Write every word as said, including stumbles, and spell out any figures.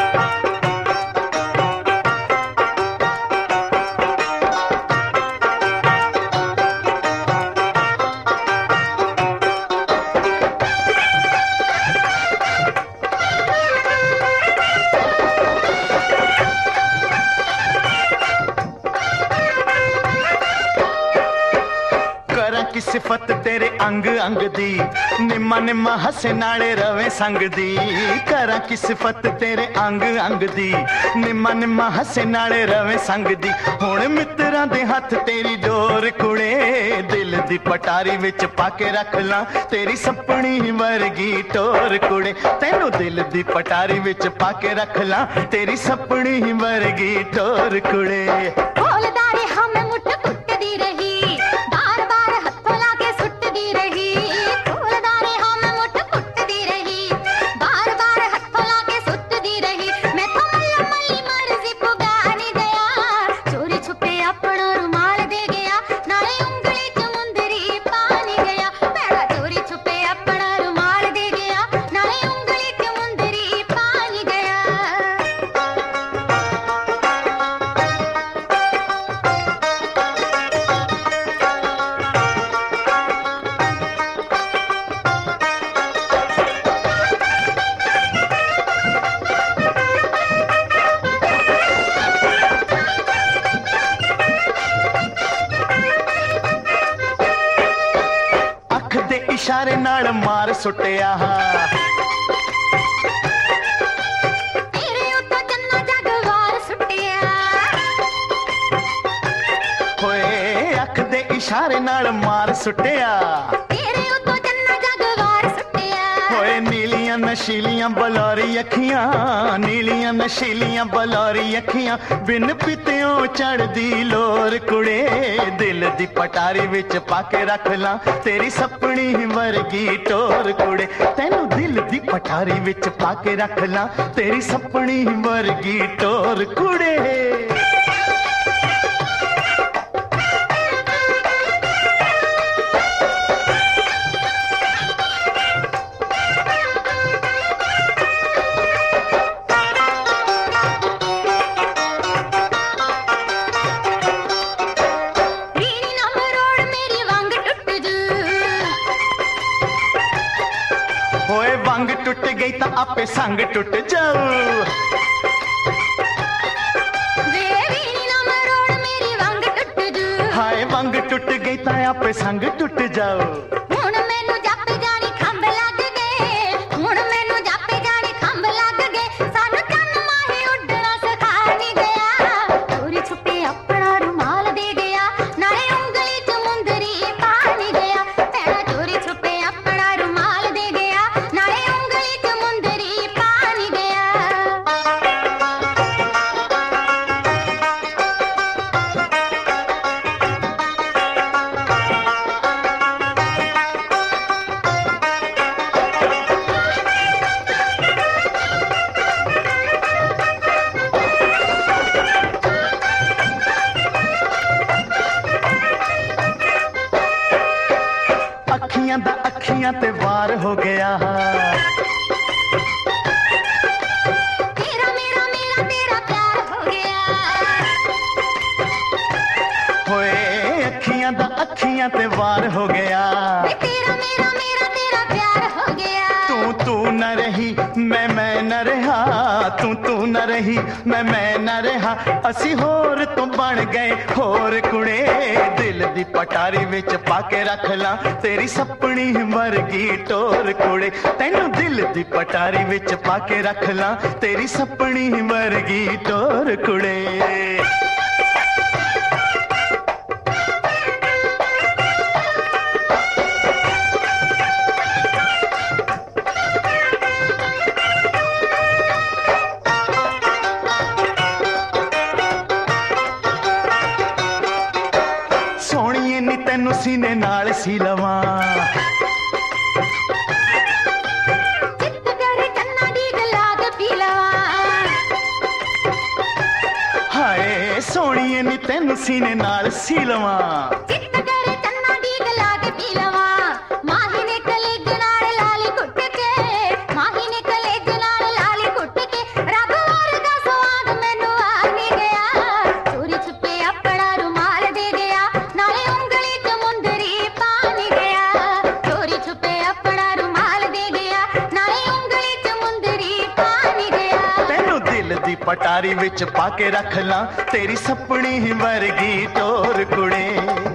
की सिफत तेरे अंग अंग दी, निम्मा निम्मा हसे नाले रवे संग दी। करा की सिफत तेरे अंग अंग दी, निम्मा निम्मा हसे नाले रवे संग दी। हुण मित्रां दे हथ तेरी डोर कुड़े, दिल दी पटारी विच पाके रख ला तेरी सपनी वर्गी टोर कुड़े। तैनू दिल दी पटारी विच पाके रख ला तेरी सपनी वर्गी टोर कुड़े। बोलदारे हम मुठ कुटदी रही, बार बार हथों लाके सुटदी रही। बोलदारे हम मुठ कुटदी रही, बार बार हथों लाके सुटदी रही। मैं तो मल्ली मल्ली मर्जी पुगानी गया, चोरी छुपे अपना रुमाल दे गया, नाले उंगली च मुंदरी पानी गया। मेरा चोरी छुपे अपना रुमाल दे गया, नाले उंगली च मुंदरी पानी गया। अख दे इशारे नाल मार सुटिया, तेरे उत्तों चन्ना जग वार सुटिया। होए अख दे इशारे नाल मार सुटिया। तेरे उत्तों चन्ना जग वार सुटिया। होए नीलियां नशीलियां बलौरी अखियां, नीलियां नशीलियां बलौरी अखियां, बिन पित्यों चढ़दी लोर कुड़े। दिल दी पटारी विच पाके रख ला तेरी सपनी वर्गी टोर कुड़े। तैनू दिल दी पटारी विच पाके रख ला तेरी सपनी वर्गी टोर कुड़े। रीनी ना मरोड़ मेरी वांग टुट जू, होए वंग टुट गई तां आपे संग टुट जाऊ। वे रीनी ना मरोड़ मेरी वांग टुट जू। हाय वंग टुट गई तां आपे संग टुट जाऊ। हुण मैनू जापे जानी खंभ लग गए, हुण मैनू जापे जानी खंभ लग गए। सानू चन्न माहे उड्डना सिखा नहीं गया, चोरी छुपे अपना रुमाल दे गया, नाले उंगली च मुंदरी पानी गया। मेरा चोरी छुपे अपना रुमाल दे गया, नाले उंगली च मुंदरी पानी गया। अखियां दा अखियां ते वार हो गया, तेरा मेरा मेरा तेरा प्यार हो गया। होए अखियां दा अखियां ते वार हो गया। वे तेरा मेरा मेरा तेरा प्यार हो गया। तू तू न रही मैं मैं न रहा, तू तू न रही मैं मैं न रहा। असी होर तू बन गए होर कुड़े। दिल दी पटारी विच पाके रख ला तेरी सपनी वर्गी टोर कुड़े। तैनू दिल दी पटारी विच पाके रख ला तेरी सपनी वर्गी टोर कुड़े। सोहणीए नी तैनू सीने नाल सी लवां, चित्त करे चन्ना डीग लाग पी लवां। हाय सोहणीए नी तैनू सीने नाल सी लवां। चित्त करे चन्ना डीग लाग पी लवां। माही ने कलेज नाल लाली कुट के, माही ने कलेज नाल लाली कुट के, रब वार पटारी विच पाके रख ला तेरी सपनी ही वर्गी टोर कुड़े।